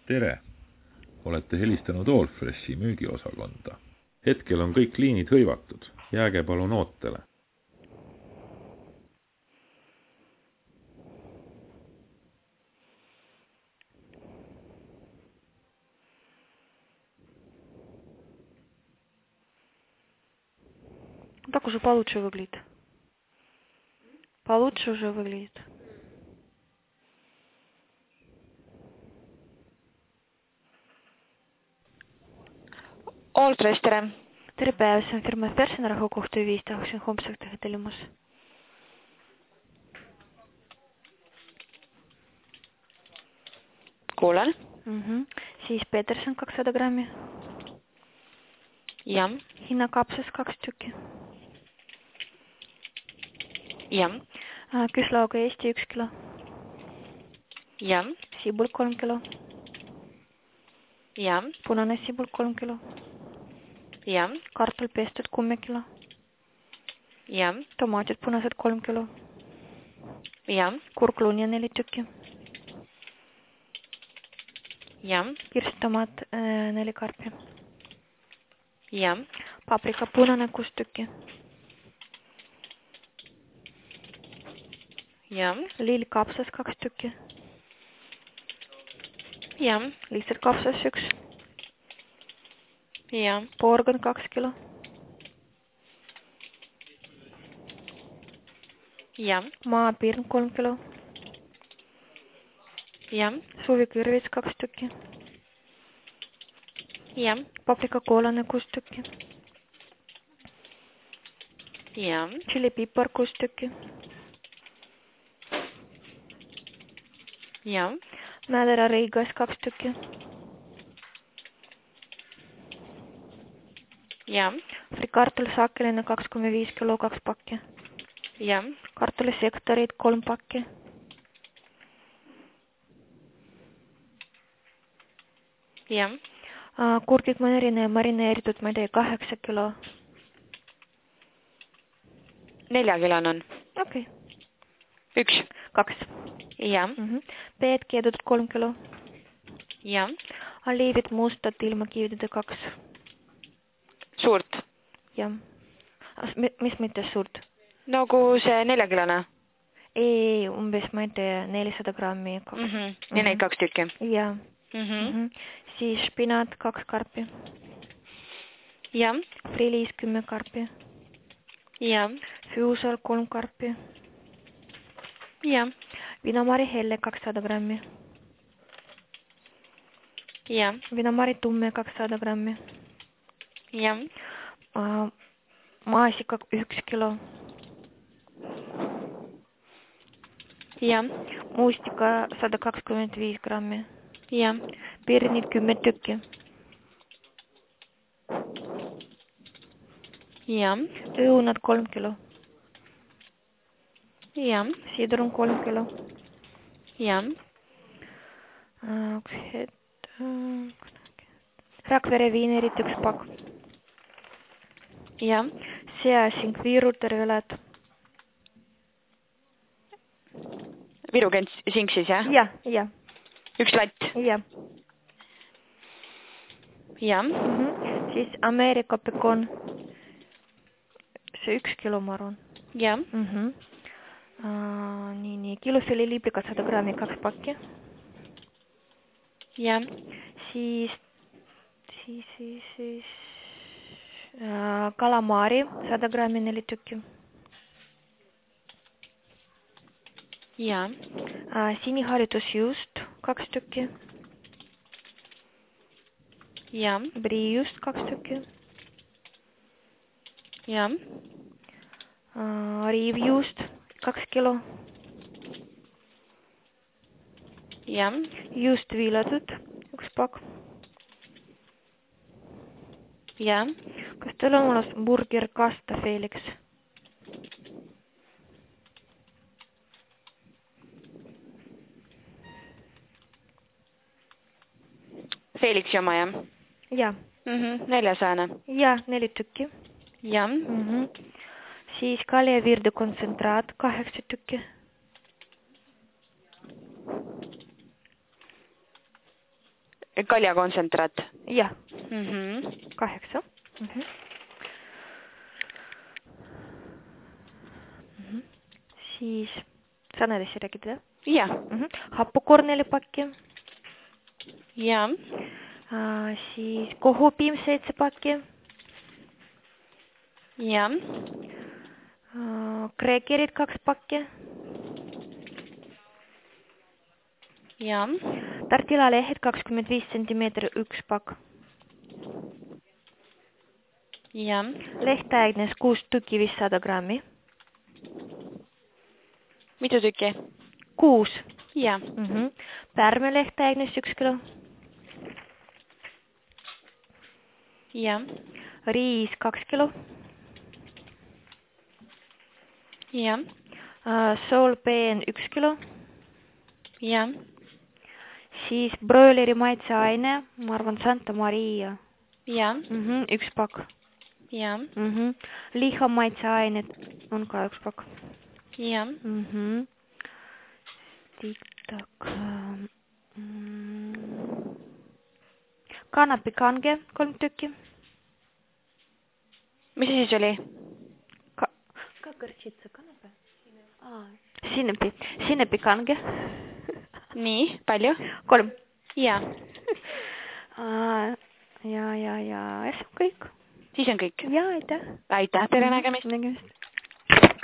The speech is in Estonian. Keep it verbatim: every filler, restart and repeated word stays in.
Tere! Olete helistanud Allfreshi müügiosakonda. Hetkel on kõik liinid hõivatud. Jääge palun ootele. Так уже получше выглядит. Получше уже выглядит. Allfresh, tere. Tere päev, see on firma Persson rahukohtu viis, tahaksin homseks teha tellimus. Kuulen. Mm-hmm. Siis Peterson kakssada grammi. Ja. Hinnakapsas kaks tükki. Ja. Küslauga Eesti üks kilo. Ja. Siibul kolm kilo. Ja. Punane siibul kolm kilo. Ja. Kartul pestud kümme kilo. Ja. Tomaated punased kolm kilo. Ja. Kurkluunia neli tükki. Ja. Kirstomaat äh, neli karpi. Ja. Paprika punane kuus tükki. Ja. Lill kapsas kaks tükki. Ja. Lihtsalt kapsas üks. Ja. Porgan kaks kilo. Ja. Maapirn kolm kilo. Ja. Suvikõrvits kaks tükki. Ja. Paprika koolane kuus tükki. Ja. Tšilipipar kuus tükki. Ja. Mädera reigas kaks tükki. Ja. Frikartul sakeline kaks koma viis kilo kaks pakki. Ja. Kartulisektorid kolm pakki. Ja. Kurgid marine, marineeritud, ma ei tea, kaheksa kilo. Neljakilane on. Okei. Okay. Üks. Kaks. Ja. Mm-hmm. Peed keedud kolm kilo. Ja. Oliivid mustad ilma kividede kaks. Suurt. Ja. Mis mitte suurt? Nagu see neljakilane? Ei, umbes, ma ei tea, nelisada grammi. Mm -hmm. Ja neid kaks tükki? Ja. Mm -hmm. Mm-hmm. Siis spinaat kaks karpi. Ja. Friliis kümme karpi. Ja. Fusal kolm karpi. Ja. Vinomari helle kakssada grammi. Ja. Vinomari tumme kakssada grammi. Ja. Uh, maasika üks kilo. Ja. Muustika sada kakskümmend viis grammi. Ja. Pirnid kümme tükki. Ja. Õunad kolm kilo. Ja. Sidrun kolm kilo. Ja. Uh, hed, uh, Rakvere viinerit üks pakk. Ja. Seasing viirutervelad. Viru sing siis, jah? Ja, ja. Üks latt? Ja. Ja. Mm-hmm. Siis Ameerika pekon. See üks kilo, ma arvan. Ja. Mm-hmm. Uh, nii, nii. Kilofili liiblikat sada grammi, kaks pakki. Ja. Siis, siis, siis, siis uh, kalamaari sada grammi neli tükki. Ja. Uh, siniharitusjuust kaks tükki. Ja. Briiust kaks tükki. Ja. Uh, riivjuust kaks kilo. Ja. Juust viilatud üks pakk. Ja. Kas teil on olemas burger kasta Felix? Felixi oma, jah? Ja. Mhm. Neljasajane? Ja, neli tükki. Ja. Mm-hmm. Siis kaljavirde kontsentraat kaheksa tükki. kaljakontsentraat. jah, Mhm. kaheksa. Mhm. Mhm. Siis saan edasi rääkida, jah. mhm. happukornelipakki, jah. äh, siis kohupiim seitse pakki, jah. äh, kreekerid kaks pakki, jah. tortillalehed kakskümmend viis sentimeetri üks pakk, jah. lehteaegnes kuus tükki viissada grammi, mitu tükki? kuus, jah. mhm. pärme lehteaegnes üks kilo, jah. riis kaks kilo, jah. äh, soolpeen üks kilo, jah. siis broileri maitseaine, ma arvan Santa Maria, jah. mhm. üks pakk, jah. mhm. liha maitseained on ka üks pakk, jah. mhm. tiktak, mm. kanapikange kolm tükki, mis see siis oli? Ka ka kõrtšitsa kanape, sinepi, sinepikange, nii, palju? kolm, jah. ja, ja, ja, ja see on kõik. siis on kõik? Ja, aitäh. Aitäh, tere nägemist! Nägemist.